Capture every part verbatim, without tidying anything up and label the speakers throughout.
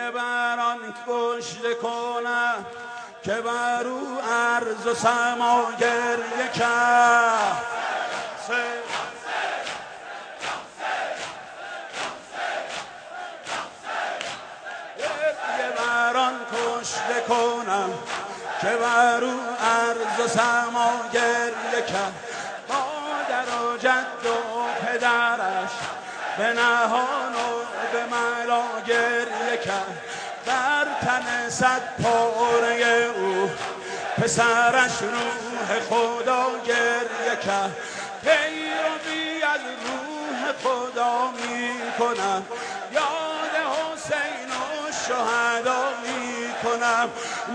Speaker 1: بران کشته کنم که بر او عرض و سما گریه کرد. بران کشته کنم که بر او عرض و سما گریه کرد. مادر و جد و پدرش به نهان و به ملا گریه کرد. بر تن صد پاره او پسرش روح خدا گریه کرد. پیروی از روح خدا می کنم، یاد حسین و شهدا می کنم.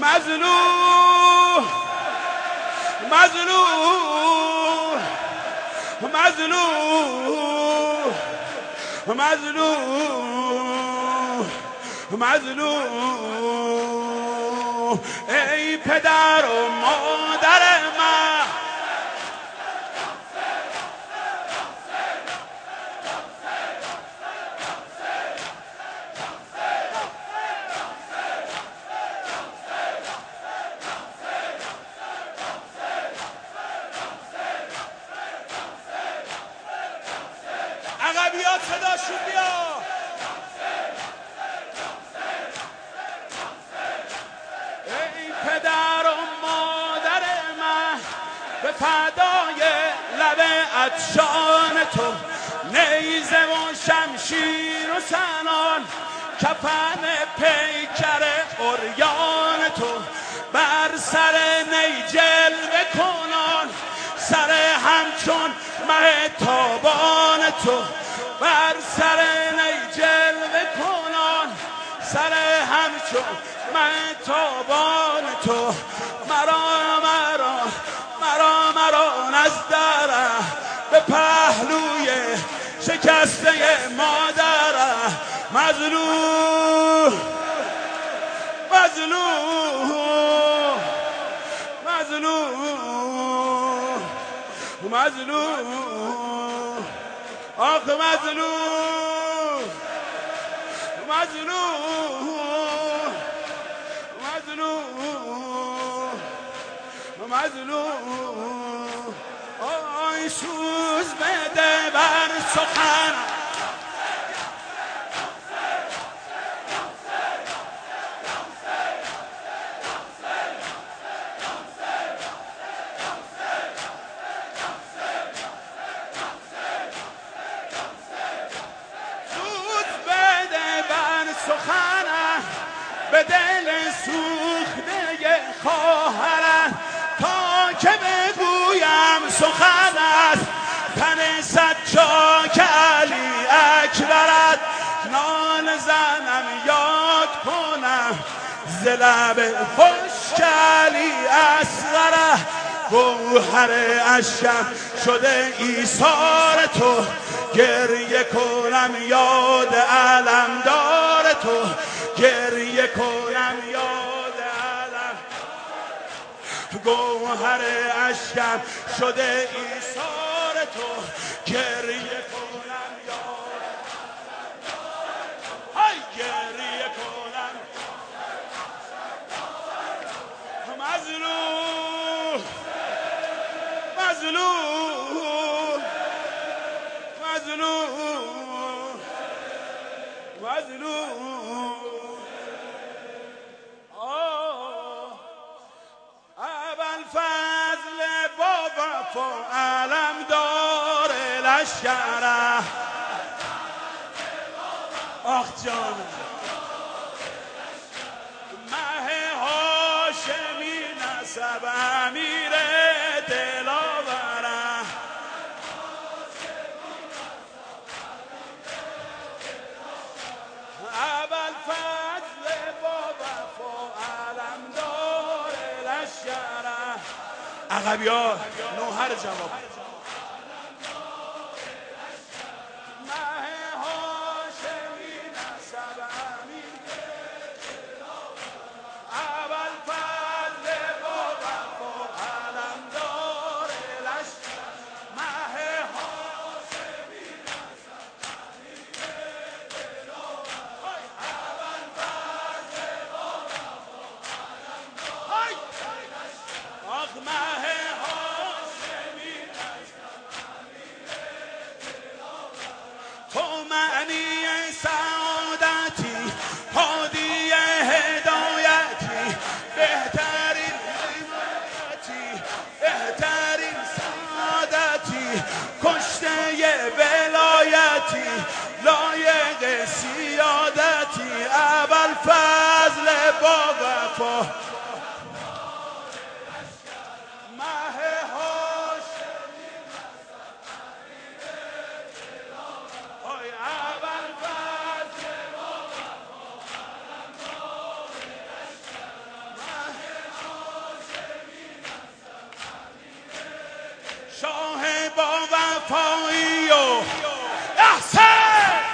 Speaker 1: مظلوم مظلوم مظلوم مظلوم مظلوم ای پدر و مادر من، عقبیات صداشون بیا. ای پدر و مادر من، به فدای لب عطشان تو، نیزه و شمشیر و سنان، کفن پیکر عریان تو، بر سر نی جلوه کنان، سر همچون مه تابان تو، بر سر نی جلوه کنان، سر همچون مه تابان تو. مرا مرا مرا مرا نزدره به پهلوی شکسته مادره. مظلوم مظلوم مظلوم مظلوم آخ مظلوم مظلوم مظلوم مظلوم آی سوز بده بر سخن. سخنم به دل سوخته خواهرم، تا که بگویم سخن است تن صد چاک علی اکبرت. نان زنم یاد کنم ز لب خشک علی اصغره، گوهر اشکم شده ایثار تو، گریه کنم یاد علمدار تو، گریه کنم یاد علم. گوهر اشکم شده ایثار تو، گریه کنم یاد های گریه کنم. مظلوم مظلوم مظلوم مظلوم آه ابوالفضل با وفا علمدار لشکره. آخ جانم مه هاشمی نسب امیر دلاوره. ابوالفضل با وفا علمدار لشکره. عقبیات نوحر جواب. با وفا مه هاشمی آی ابوالفضل با وفا علمدار لشکرم مه هاشمی شاه با وفایی و احسن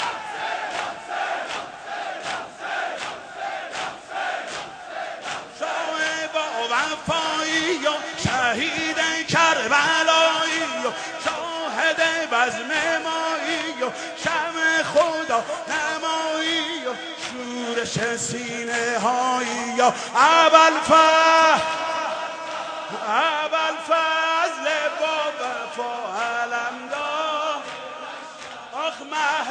Speaker 1: وفایی و شهید کربلایی و شاهد بزم مایی و شمع خدا نمایی و شورش سینه هایی و ابوالفضل ابوالفضل با وفا علمدار آخ مه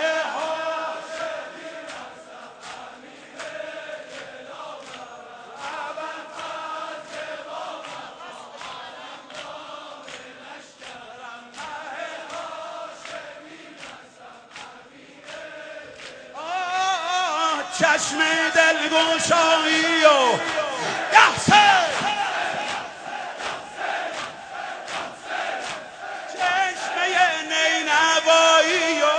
Speaker 1: چشم دلگشایی و یحسن چشمه نینوایی و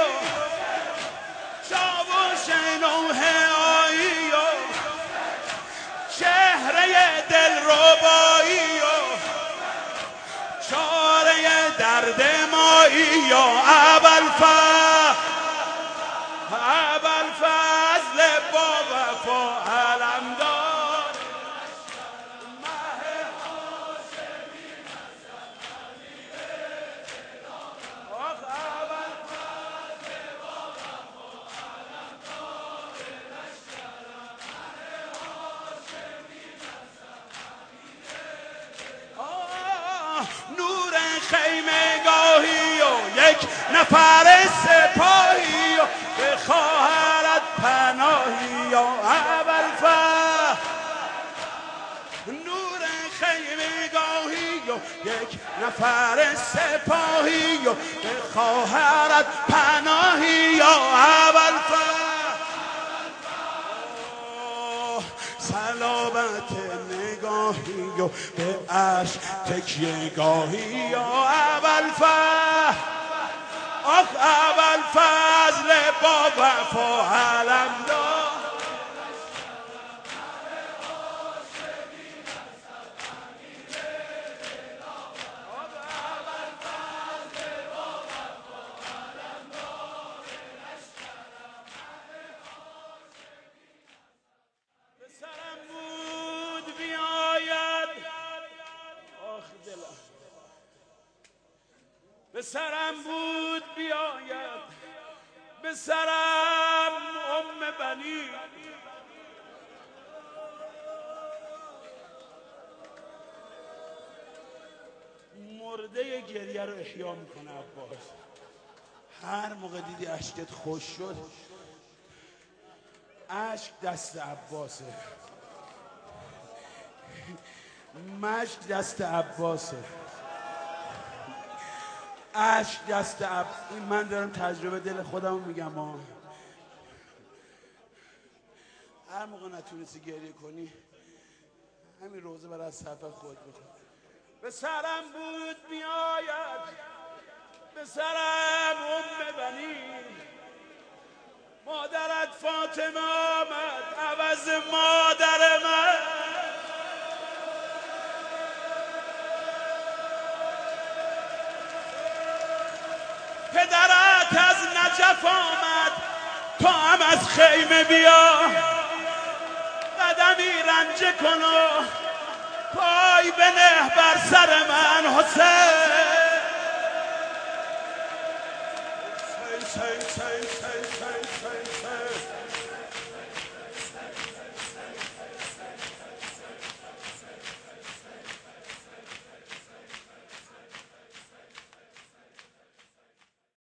Speaker 1: چاوش نوحه آیی و چهره دلربایی و چاره درد مایی و ابوالفضل ابوالفضل با وفا علمدار مه هاشمی آخ ابوالفضل با وفا علمدار لشکرم مه هاشمی آه نور خیمه گاهی و یک نفر سپاهی و به خواهرت پناهی یا ابوالفضل نور خیمه گاهی و یک نفر سپاهی و به خواهرت پناهی یا ابوالفضل سلامت نگاهی و به عشق تکیه گاهی یا ابوالفضل آخ ابوالفضل با وفا علمدار به سرم بود بیاید آخ دلم به سرم بود بیاید به سرم ام بنی مرده گریه رو احیا میکنه عباس هر موقع دیدی اشکت خوش شد اشک دست عباسه مشک دست عباسه اشک دست عب این من دارم تجربه دل خودم میگم ها هر موقع نتونستی گریه کنی همین روزه برای از صفحه خود بخون به سرم بود میآید به سرم ام بنی مادرت فاطمه آمد عوض مادر من پدرت از نجف آمد تو هم از خیمه بیا قدمی رنجه کن و پای بنه بر سر من حسین سی سی سی سی